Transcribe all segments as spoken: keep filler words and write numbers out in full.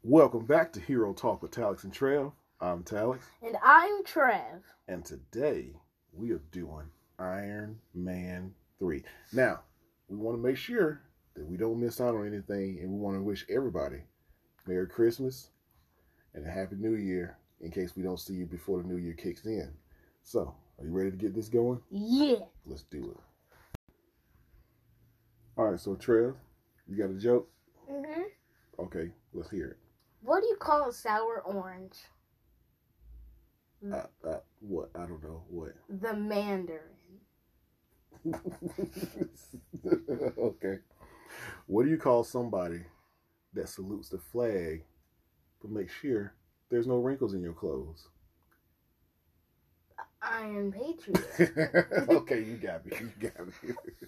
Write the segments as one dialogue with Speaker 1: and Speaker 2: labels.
Speaker 1: Welcome back to Hero Talk with Talix and Trev. I'm Talix.
Speaker 2: And I'm Trev.
Speaker 1: And today we are doing Iron Man three. Now, we want to make sure that we don't miss out on anything, and we want to wish everybody Merry Christmas and a Happy New Year in case we don't see you before the New Year kicks in. So, are you ready to get this going?
Speaker 2: Yeah.
Speaker 1: Let's do it. All right, so Trev, you got a joke?
Speaker 2: Mm-hmm.
Speaker 1: Okay, let's hear it.
Speaker 2: What do you call a sour orange?
Speaker 1: Uh, uh, what? I don't know. What?
Speaker 2: The Mandarin.
Speaker 1: Okay. What do you call somebody that salutes the flag but makes sure there's no wrinkles in your clothes?
Speaker 2: Iron Patriot.
Speaker 1: Okay, you got me. You got me.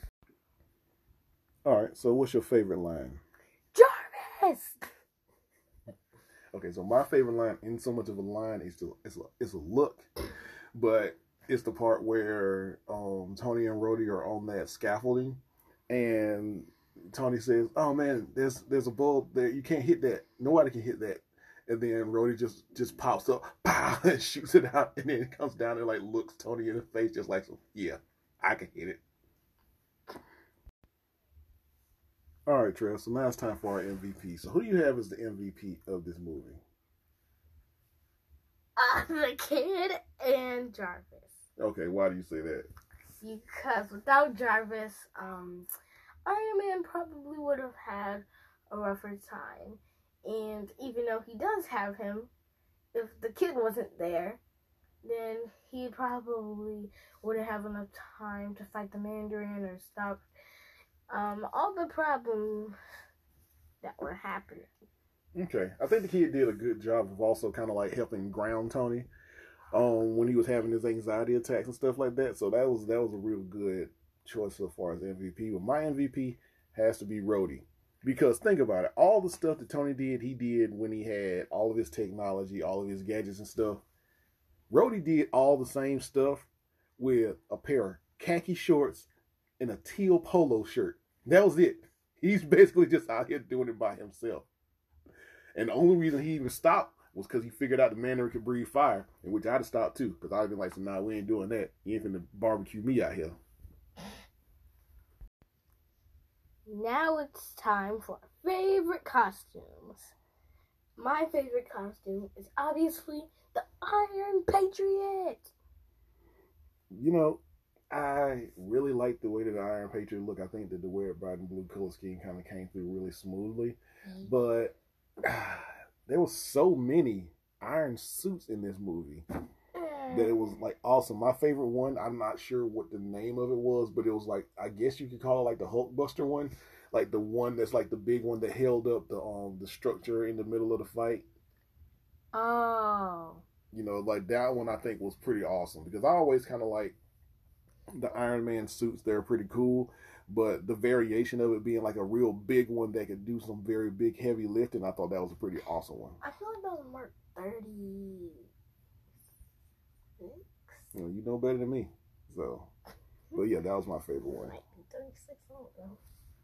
Speaker 1: All right, so what's your favorite line?
Speaker 2: Jarvis!
Speaker 1: Okay, so my favorite line, in so much of a line, is the it's a, it's a look, but it's the part where um, Tony and Rhodey are on that scaffolding, and Tony says, "Oh man, there's there's a bulb there. You can't hit that. Nobody can hit that." And then Rhodey just just pops up, pow, and shoots it out, and then it comes down and like looks Tony in the face, just like, "Yeah, I can hit it." All right, Trev, so now it's time for our M V P. So who do you have as the M V P of this movie?
Speaker 2: Uh, the kid and Jarvis.
Speaker 1: Okay, why do you say that?
Speaker 2: Because without Jarvis, um, Iron Man probably would have had a rougher time. And even though he does have him, if the kid wasn't there, then he probably wouldn't have enough time to fight the Mandarin or stop Um, all the problems that were happening.
Speaker 1: Okay. I think the kid did a good job of also kind of like helping ground Tony um, when he was having his anxiety attacks and stuff like that. So that was that was a real good choice so far as M V P. But my M V P has to be Rhodey. Because think about it. All the stuff that Tony did, he did when he had all of his technology, all of his gadgets and stuff. Rhodey did all the same stuff with a pair of khaki shorts in a teal polo shirt. That was it. He's basically just out here doing it by himself. And the only reason he even stopped was because he figured out the Mandarin could breathe fire, in which I'd have stopped too, because I'd have been like, so nah, we ain't doing that. You ain't finna barbecue me out here.
Speaker 2: Now it's time for our favorite costumes. My favorite costume is obviously the Iron Patriot.
Speaker 1: You know, I really like the way that the Iron Patriot look. I think that the red, bright, and blue color scheme kind of came through really smoothly. Mm-hmm. But ah, there was so many iron suits in this movie mm. that it was like awesome. My favorite one, I'm not sure what the name of it was, but it was like, I guess you could call it like the Hulkbuster one, like the one that's like the big one that held up the um the structure in the middle of the fight.
Speaker 2: Oh,
Speaker 1: you know, like that one I think was pretty awesome because I always kind of like the Iron Man suits. They're pretty cool, but the variation of it being like a real big one that could do some very big heavy lifting, I thought that was a pretty awesome one.
Speaker 2: I feel like that was Mark thirty-six.
Speaker 1: You know, you know better than me. So, but yeah, that was my favorite one.
Speaker 2: Might be thirty-six, I don't know.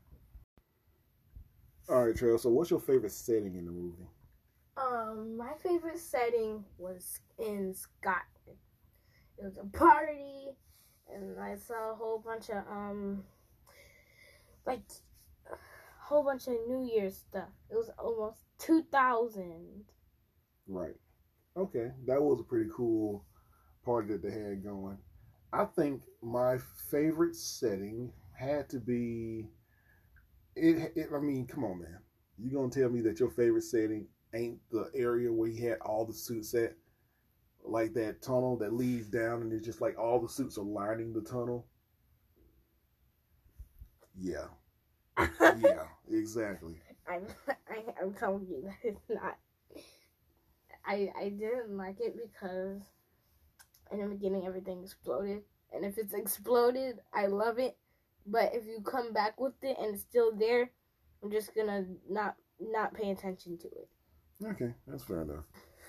Speaker 1: All right, Trail. So, what's your favorite setting in the movie?
Speaker 2: Um, my favorite setting was in Scotland. It was a party. And I saw a whole bunch of, um, like, a whole bunch of New Year's stuff. It was almost two thousand.
Speaker 1: Right. Okay. That was a pretty cool party that they had going. I think my favorite setting had to be, it. it I mean, come on, man. You gonna tell me that your favorite setting ain't the area where he had all the suits at? Like that tunnel that leads down and it's just like all the suits are lining the tunnel. Yeah. Yeah, exactly.
Speaker 2: I'm, I, I'm telling you that it's not. I, I didn't like it because in the beginning everything exploded. And if it's exploded, I love it. But if you come back with it and it's still there, I'm just going to not not pay attention to it.
Speaker 1: Okay, that's fair enough.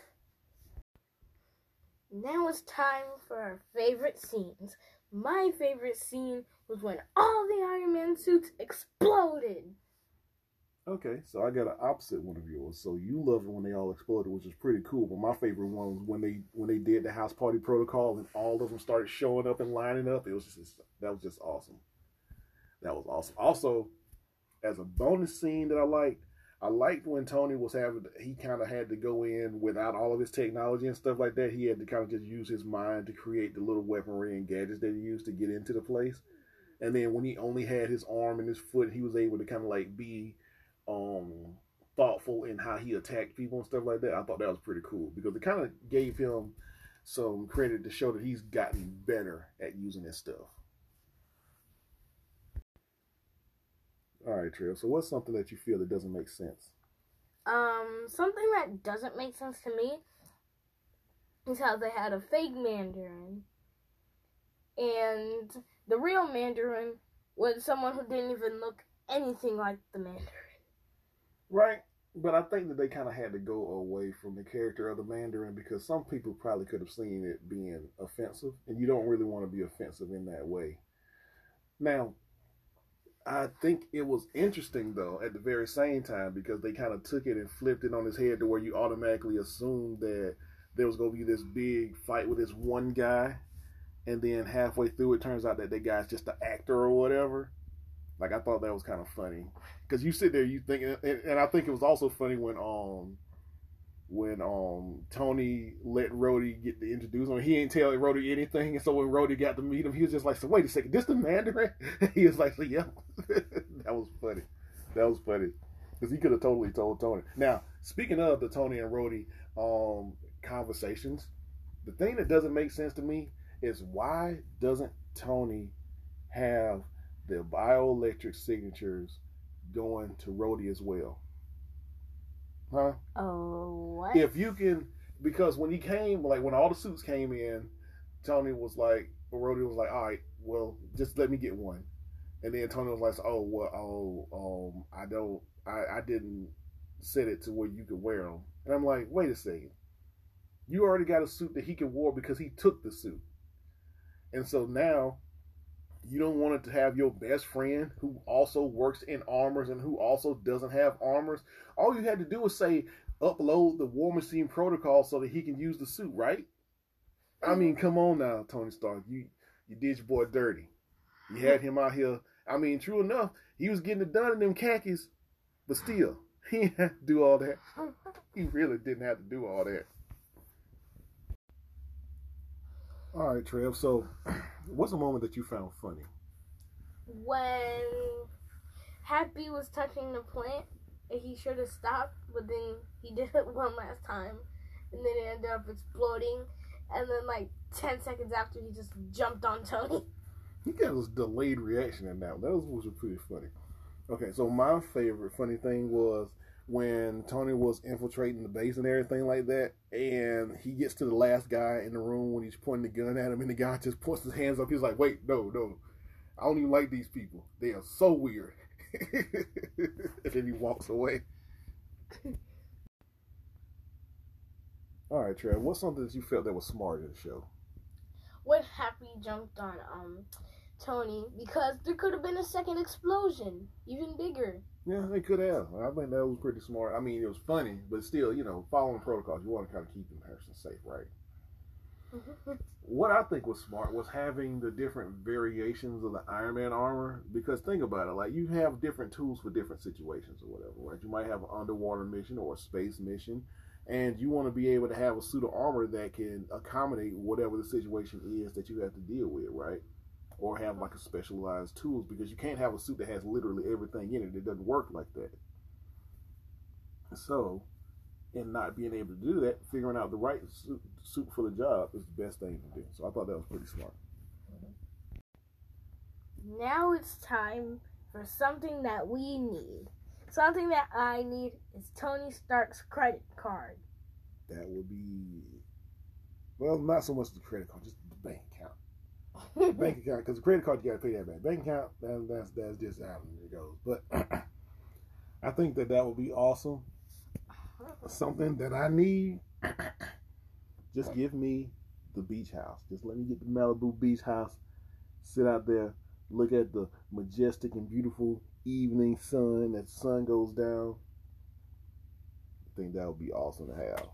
Speaker 2: Now it's time for our favorite scenes. My favorite scene was when all the Iron Man suits exploded.
Speaker 1: Okay, so I got an opposite one of yours. So you love it when they all exploded, which is pretty cool. But my favorite one was when they when they did the house party protocol and all of them started showing up and lining up. It was just that was just awesome. That was awesome. Also, as a bonus scene that I liked, I liked when Tony was having he kind of had to go in without all of his technology and stuff like that. He had to kind of just use his mind to create the little weaponry and gadgets that he used to get into the place. And then when he only had his arm and his foot, he was able to kind of like be um thoughtful in how he attacked people and stuff like that. I thought that was pretty cool because it kind of gave him some credit to show that he's gotten better at using his stuff. All right, Trail. So what's something that you feel that doesn't make sense?
Speaker 2: Um, something that doesn't make sense to me is how they had a fake Mandarin, and the real Mandarin was someone who didn't even look anything like the Mandarin.
Speaker 1: Right, but I think that they kind of had to go away from the character of the Mandarin because some people probably could have seen it being offensive, and you don't really want to be offensive in that way. Now, I think it was interesting though at the very same time because they kind of took it and flipped it on his head to where you automatically assumed that there was going to be this big fight with this one guy, and then halfway through it turns out that that guy's just an actor or whatever. Like I thought that was kind of funny because you sit there, you think, and, and I think it was also funny when um when um Tony let Rhodey get to introduce him. He ain't tell Rhodey anything, and so when Rhodey got to meet him, he was just like, "So wait a second, this the Mandarin?" He was like, "So yeah." That was funny. That was funny because he could have totally told Tony. Now, speaking of the Tony and Rhodey um conversations, the thing that doesn't make sense to me is why doesn't Tony have the bioelectric signatures going to Rhodey as well? Huh?
Speaker 2: Oh, what?
Speaker 1: If you can, because when he came, like when all the suits came in, Tony was like, Rhodey was like, all right, well, just let me get one. And then Tony was like, oh, well, oh, um, I don't, I, I didn't set it to where you could wear them. And I'm like, wait a second. You already got a suit that he could wear because he took the suit. And so now you don't want it to have your best friend who also works in armors and who also doesn't have armors. All you had to do was say, upload the War Machine protocol so that he can use the suit, right? I mean, come on now, Tony Stark. You you did your boy dirty. You had him out here. I mean, true enough, he was getting it done in them khakis, but still, he didn't have to do all that. He really didn't have to do all that. All right, Trev. So, what's a moment that you found funny?
Speaker 2: When Happy was touching the plant, and he should have stopped, but then he did it one last time, and then it ended up exploding, and then like ten seconds after, he just jumped on Tony.
Speaker 1: He got this delayed reaction in that. That was, was pretty funny. Okay, so my favorite funny thing was when Tony was infiltrating the base and everything like that, and he gets to the last guy in the room when he's pointing the gun at him, and the guy just puts his hands up. He's like, wait, no, no. I don't even like these people. They are so weird. And then he walks away. All right, Trev, what's something that you felt that was smart in the show?
Speaker 2: When Happy jumped on um Tony, because there could have been a second explosion, even bigger.
Speaker 1: Yeah, they could have. I think that was pretty smart. I mean, it was funny, but still, you know, following protocols, you want to kind of keep the person safe, right? What I think was smart was having the different variations of the Iron Man armor, because think about it, like you have different tools for different situations or whatever, right? You might have an underwater mission or a space mission, and you want to be able to have a suit of armor that can accommodate whatever the situation is that you have to deal with, right? Or have like a specialized tools, because you can't have a suit that has literally everything in it. It doesn't work like that. So, in not being able to do that, figuring out the right suit, suit for the job is the best thing to do. So I thought that was pretty smart.
Speaker 2: Now it's time for something that we need. Something that I need is Tony Stark's credit card.
Speaker 1: That would be, well, not so much the credit card, just the bank account. Bank account, because the credit card you got to pay that back. Bank account, that, that's that's just how it goes. But I think that that would be awesome. Something that I need. Just give me the beach house. Just let me get the Malibu beach house. Sit out there, look at the majestic and beautiful evening sun, as the sun goes down. I think that would be awesome to have.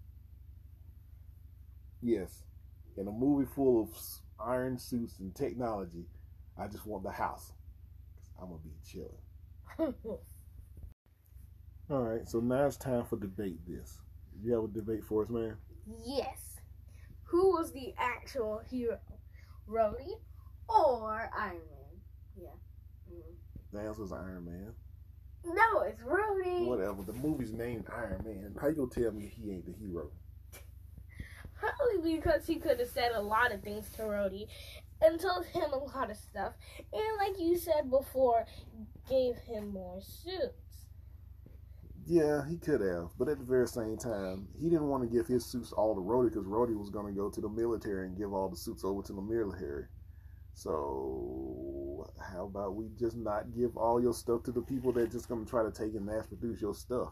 Speaker 1: Yes, in a movie full of iron suits and technology, I just want the house. I'm gonna be chilling. All right, so now it's time for debate. This, you have a debate for us, man?
Speaker 2: Yes. Who was the actual hero, Rhodey or Iron Man? Yeah. Mm.
Speaker 1: The answer is Iron Man.
Speaker 2: No, it's Rhodey.
Speaker 1: Whatever. The movie's named Iron Man. How you gonna tell me he ain't the hero?
Speaker 2: Probably because he could have said a lot of things to Rhodey and told him a lot of stuff. And like you said before, gave him more suits.
Speaker 1: Yeah, he could have. But at the very same time, he didn't want to give his suits all to Rhodey because Rhodey was going to go to the military and give all the suits over to the military. So how about we just not give all your stuff to the people that just going to try to take and mass produce your stuff?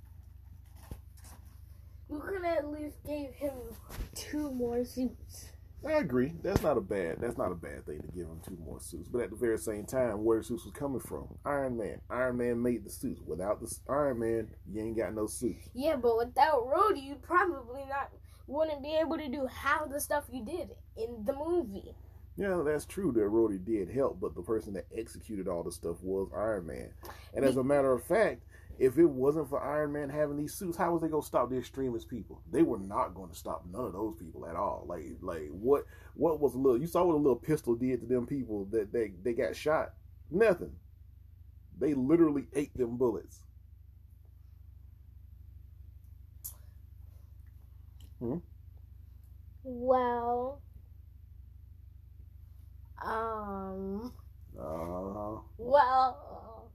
Speaker 2: We could at least give him two more suits.
Speaker 1: I agree. That's not a bad. That's not a bad thing to give him two more suits. But at the very same time, where the suits was coming from? Iron Man. Iron Man made the suits. Without the Iron Man, you ain't got no suits.
Speaker 2: Yeah, but without Rhodey, you probably not wouldn't be able to do half the stuff you did in the movie.
Speaker 1: Yeah, that's true that Rhodey did help, but the person that executed all the stuff was Iron Man. And as a matter of fact, if it wasn't for Iron Man having these suits, how was they gonna stop the extremist people? They were not going to stop none of those people at all. Like, like what? What was a little? You saw what a little pistol did to them people that they they got shot. Nothing. They literally ate them bullets. Hmm?
Speaker 2: Well, um,
Speaker 1: Uh,
Speaker 2: well,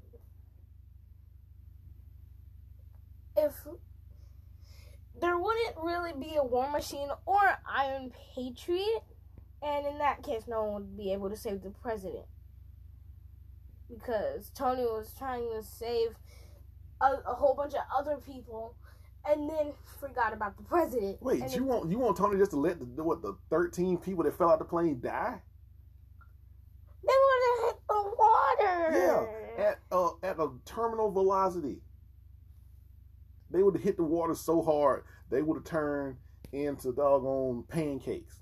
Speaker 2: if there wouldn't really be a War Machine or Iron Patriot, and in that case, no one would be able to save the president because Tony was trying to save a, a whole bunch of other people. And then forgot about the president.
Speaker 1: Wait,
Speaker 2: and
Speaker 1: you
Speaker 2: then,
Speaker 1: want you want Tony just to let the what the thirteen people that fell out the plane die?
Speaker 2: They would have hit the water.
Speaker 1: Yeah, at uh, at a terminal velocity. They would have hit the water so hard they would have turned into doggone pancakes.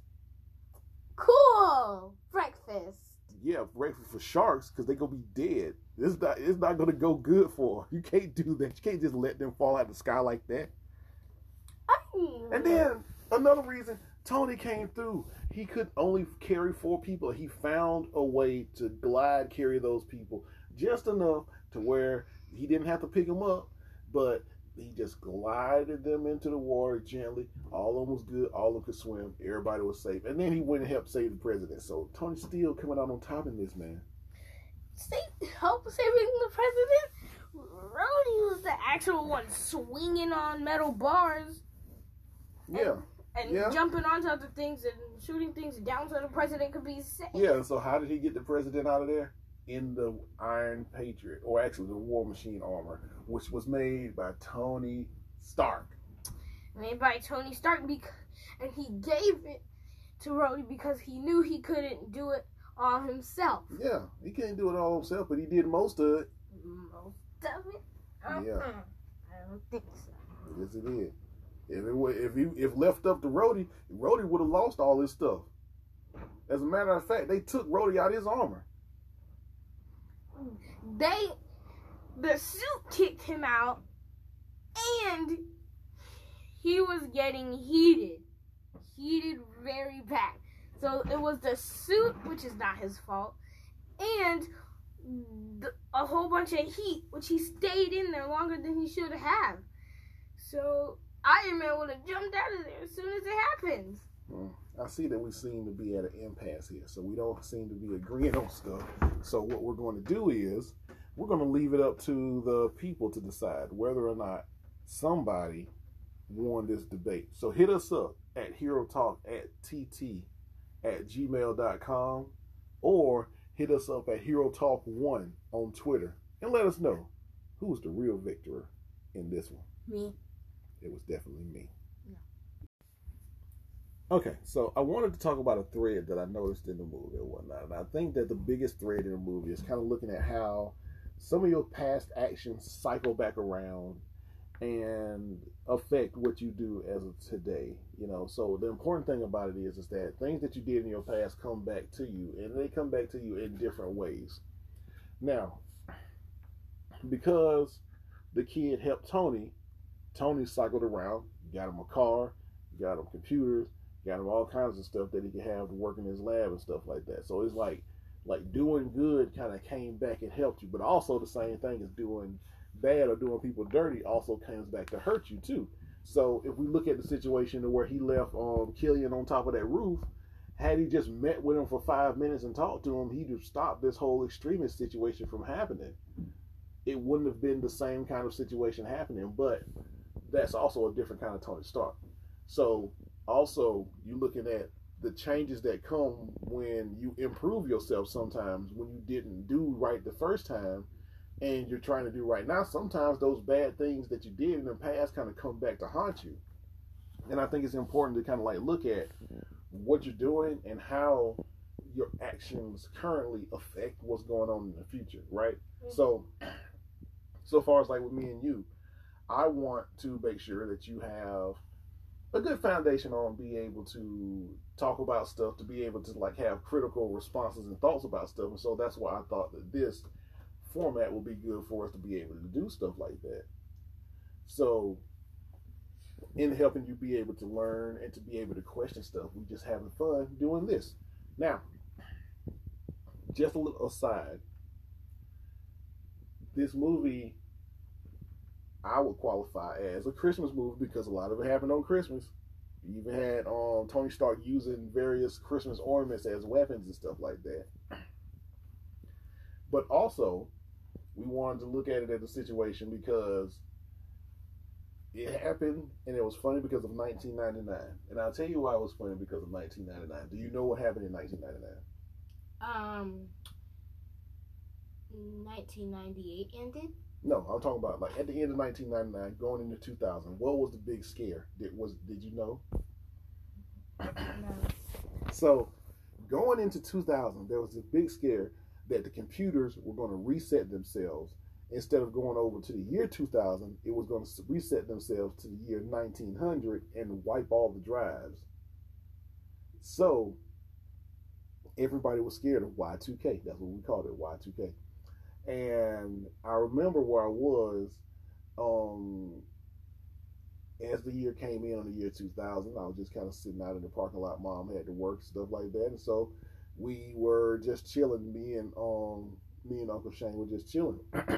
Speaker 2: Cool breakfast.
Speaker 1: Yeah, breakfast for sharks because they gonna be dead. It's not it's not gonna go good for them. You can't do that. You can't just let them fall out of the sky like that.
Speaker 2: Mm.
Speaker 1: And then another reason Tony came through. He could only carry four people. He found a way to glide carry those people just enough to where he didn't have to pick them up, but he just glided them into the water gently. All of them was good. All of them could swim. Everybody was safe. And then he went and helped save the president. So Tony's still coming out on top in this, man.
Speaker 2: Say, help saving the president? Rhodey was the actual one swinging on metal bars. And,
Speaker 1: Yeah.
Speaker 2: And
Speaker 1: yeah.
Speaker 2: jumping onto other things and shooting things down so the president could be safe.
Speaker 1: Yeah, so how did he get the president out of there? In the Iron Patriot, or actually the War Machine armor, which was made by Tony Stark.
Speaker 2: Made by Tony Stark, because, and he gave it to Rhodey because he knew he couldn't do it all himself.
Speaker 1: Yeah, he can't do it all himself, but he did most of it.
Speaker 2: Most of it? Uh-uh.
Speaker 1: Yeah.
Speaker 2: I don't think so.
Speaker 1: Yes, it did. If it were, if he if left up to Rhodey, Rhodey would have lost all his stuff. As a matter of fact, they took Rhodey out of his armor.
Speaker 2: They, the suit kicked him out, and he was getting heated, heated very bad. So it was the suit, which is not his fault, and the, a whole bunch of heat, which he stayed in there longer than he should have. So Iron Man would have jumped out of there as soon as it happens.
Speaker 1: Hmm. I see that we seem to be at an impasse here, so we don't seem to be agreeing on stuff. So what we're going to do is we're going to leave it up to the people to decide whether or not somebody won this debate. So hit us up at hero talk at t t at gmail dot com or hit us up at hero talk one on Twitter and let us know who was the real victor in this one.
Speaker 2: Me.
Speaker 1: It was definitely me. Okay, so I wanted to talk about a thread that I noticed in the movie and whatnot. And I think that the biggest thread in the movie is kind of looking at how some of your past actions cycle back around and affect what you do as of today. You know, so the important thing about it is is that things that you did in your past come back to you, and they come back to you in different ways. Now, because the kid helped Tony, Tony cycled around, got him a car, got him computers, got him all kinds of stuff that he could have to work in his lab and stuff like that. So it's like like doing good kind of came back and helped you, but also the same thing as doing bad or doing people dirty also comes back to hurt you too. So if we look at the situation where he left um, Killian on top of that roof, had he just met with him for five minutes and talked to him, he'd have stopped this whole extremist situation from happening. It wouldn't have been the same kind of situation happening, but that's also a different kind of Tony Stark. So also you looking at the changes that come when you improve yourself sometimes when you didn't do right the first time and you're trying to do right now. Sometimes those bad things that you did in the past kind of come back to haunt you. And I think it's important to kind of like look at what you're doing and how your actions currently affect what's going on in the future, right? Mm-hmm. So, so far as like with me and you, I want to make sure that you have a good foundation on being able to talk about stuff, to be able to like have critical responses and thoughts about stuff. And so that's why I thought that this format will be good for us to be able to do stuff like that. So in helping you be able to learn and to be able to question stuff, we just having fun doing this. Now, just a little aside, this movie I would qualify as a Christmas movie because a lot of it happened on Christmas. You even had um, Tony Stark using various Christmas ornaments as weapons and stuff like that. But also, we wanted to look at it as a situation because it happened and it was funny because of nineteen ninety-nine. And I'll tell you why it was funny because of nineteen ninety-nine. Do you know what happened in nineteen ninety-nine?
Speaker 2: Um, nineteen ninety-eight ended?
Speaker 1: No, I'm talking about like at the end of nineteen ninety-nine, going into two thousand. What was the big scare? Did was did you know?
Speaker 2: No.
Speaker 1: So, going into two thousand, there was a big scare that the computers were going to reset themselves. Instead of going over to the year two thousand, it was going to reset themselves to the year nineteen hundred and wipe all the drives. So, everybody was scared of Y two K. That's what we called it, Y two K. And I remember where I was um, as the year came in on the year two thousand. I was just kind of sitting out in the parking lot. Mom had to work, stuff like that. And so we were just chilling. Me and um, me and Uncle Shane were just chilling.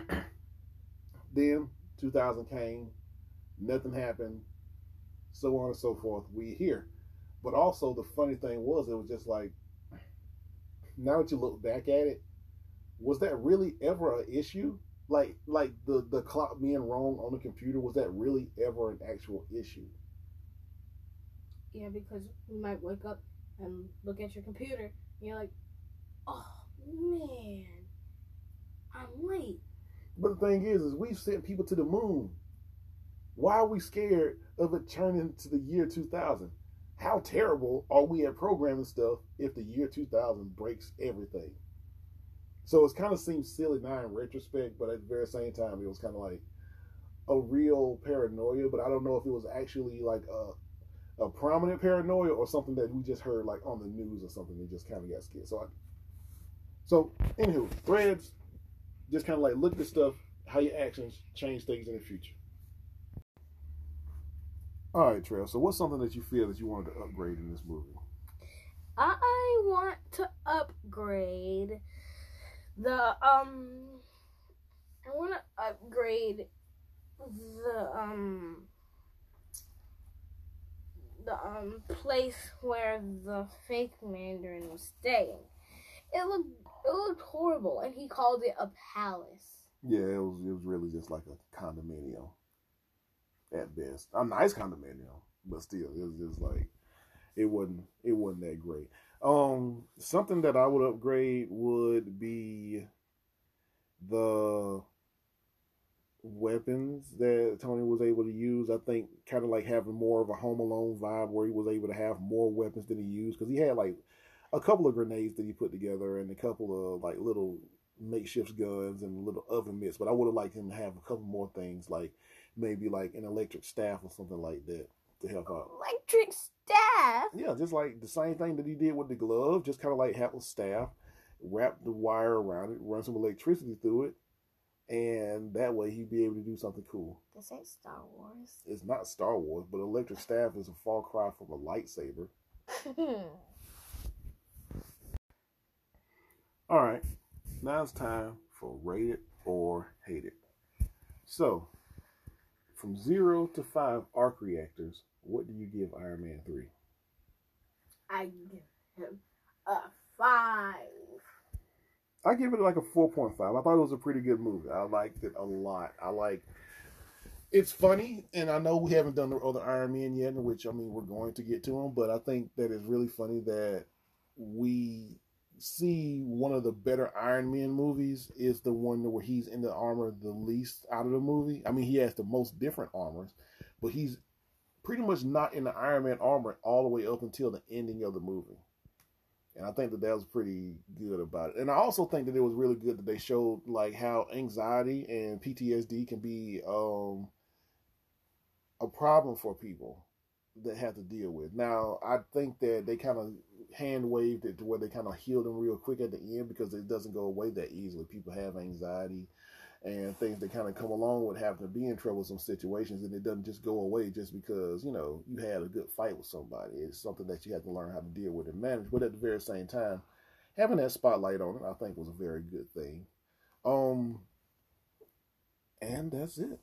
Speaker 1: Then two thousand came. Nothing happened. So on and so forth. We here. But also the funny thing was, it was just like, now that you look back at it, was that really ever an issue? Like, like the, the clock being wrong on the computer, was that really ever an actual issue?
Speaker 2: Yeah, because you might wake up and look at your computer, and you're like, oh, man, I'm late.
Speaker 1: But the thing is, is we've sent people to the moon. Why are we scared of it turning to the year two thousand? How terrible are we at programming stuff if the year two thousand breaks everything? So it kind of seems silly now in retrospect, but at the very same time, it was kind of like a real paranoia. But I don't know if it was actually like a, a prominent paranoia or something that we just heard like on the news or something. They just kind of got scared. So, I, so anywho, Threads, just kind of like look at stuff, how your actions change things in the future. All right, Trail. So what's something that you feel that you wanted to upgrade in this movie?
Speaker 2: I want to upgrade the um I want to upgrade the um the um place where the fake Mandarin was staying. It looked it looked horrible, and he called it a palace.
Speaker 1: Yeah, it was it was really just like a condominium at best. A nice condominium, but still, it was just like it wasn't it wasn't that great. Um, something that I would upgrade would be the weapons that Tony was able to use. I think kind of like having more of a Home Alone vibe where he was able to have more weapons than he used, because he had like a couple of grenades that he put together and a couple of like little makeshift guns and little oven mitts, but I would have liked him to have a couple more things, like maybe like an electric staff or something like that to help out.
Speaker 2: Electric staff?
Speaker 1: Yeah, just like the same thing that he did with the glove, just kind of like have a staff, wrap the wire around it, run some electricity through it, and that way he'd be able to do something cool.
Speaker 2: This ain't Star Wars.
Speaker 1: It's not Star Wars, but electric staff is a far cry from a lightsaber. All right, now it's time for Rate It or Hate It. So, from zero to five arc reactors, what do you give Iron Man three?
Speaker 2: I give him a five.
Speaker 1: I give it like a four point five. I thought it was a pretty good movie. I liked it a lot. I like it's funny, and I know we haven't done the other Iron Man yet, in which, I mean, we're going to get to them, but I think that it's really funny that we see one of the better Iron Man movies is the one where he's in the armor the least out of the movie. I mean, he has the most different armors, but he's pretty much not in the Iron Man armor all the way up until the ending of the movie. And I think that that was pretty good about it. And I also think that it was really good that they showed like how anxiety and P T S D can be um, a problem for people that have to deal with. Now, I think that they kind of hand waved it to where they kind of healed them real quick at the end, because it doesn't go away that easily. People have anxiety and things that kind of come along with having to be in troublesome situations, and it doesn't just go away just because, you know, you had a good fight with somebody. It's something that you have to learn how to deal with and manage. But at the very same time, having that spotlight on it, I think, was a very good thing. Um, and that's it.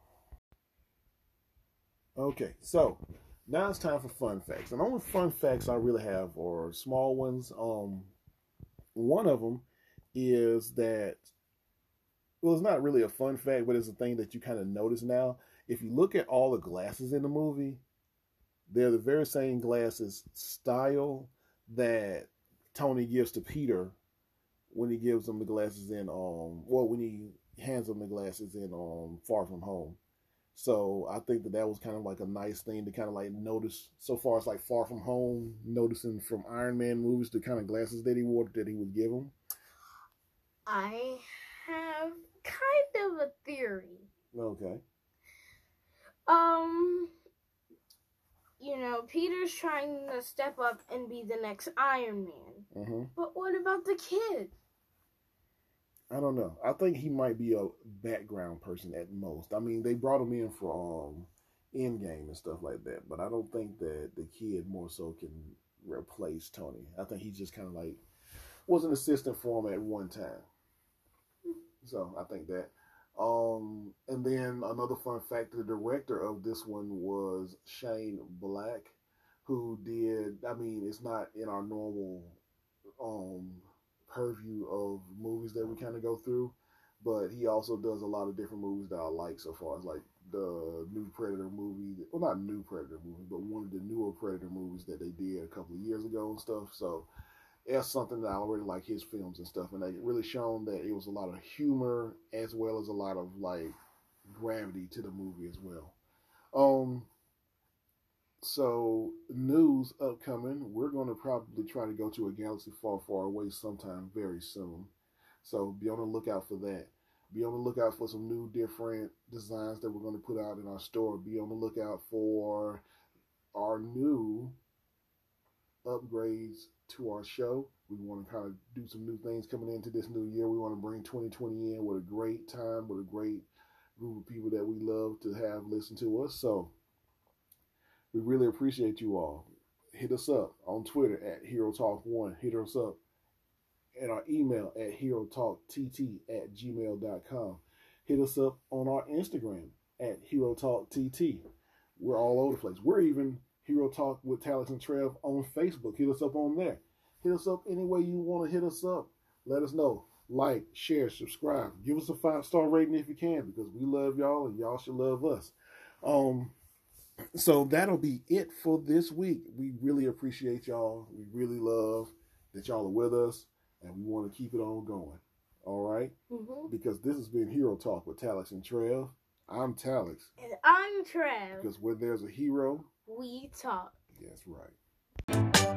Speaker 1: Okay, so now it's time for fun facts. And the only fun facts I really have are small ones. Um, one of them is that, well, it's not really a fun fact, but it's a thing that you kind of notice now. If you look at all the glasses in the movie, they're the very same glasses style that Tony gives to Peter when he gives him the glasses in, um, well, when he hands him the glasses in um, Far From Home. So I think that that was kind of like a nice thing to kind of like notice so far as like Far From Home, noticing from Iron Man movies the kind of glasses that he wore that he would give him.
Speaker 2: I have kind of a theory.
Speaker 1: Okay.
Speaker 2: Um, you know, Peter's trying to step up and be the next Iron Man.
Speaker 1: Mm-hmm.
Speaker 2: But what about the kid?
Speaker 1: I don't know. I think he might be a background person at most. I mean, they brought him in for um, Endgame and stuff like that, but I don't think that the kid more so can replace Tony. I think he just kind of like was an assistant for him at one time. So I think that. Um, and then another fun fact, the director of this one was Shane Black, who did, I mean, it's not in our normal um, purview of movies that we kind of go through, but he also does a lot of different movies that I like so far. It's like the new Predator movie, well, not new Predator movie, but one of the newer Predator movies that they did a couple of years ago and stuff. So that's something that I already like, his films and stuff, and they really shown that it was a lot of humor as well as a lot of like gravity to the movie as well. Um, so news upcoming, we're going to probably try to go to a galaxy far, far away sometime very soon. So be on the lookout for that. Be on the lookout for some new different designs that we're going to put out in our store. Be on the lookout for our new upgrades to our show. We want to kind of do some new things coming into this new year. We want to bring twenty twenty in with a great time, with a great group of people that we love to have listen to us. So we really appreciate you all. Hit us up on Twitter at Hero Talk one. Hit us up at our email at hero talk t t at gmail dot com. Hit us up on our Instagram at Hero Talk T T. We're all over the place. We're even Hero Talk with Talix and Trev on Facebook. Hit us up on there. Hit us up any way you want to hit us up. Let us know. Like, share, subscribe. Give us a five-star rating if you can, because we love y'all and y'all should love us. Um, so that'll be it for this week. We really appreciate y'all. We really love that y'all are with us, and we want to keep it on going. All right? Mm-hmm. Because this has been Hero Talk with Talix and Trev. I'm Talix.
Speaker 2: And I'm Trev.
Speaker 1: Because where there's a hero,
Speaker 2: we talk.
Speaker 1: that's right.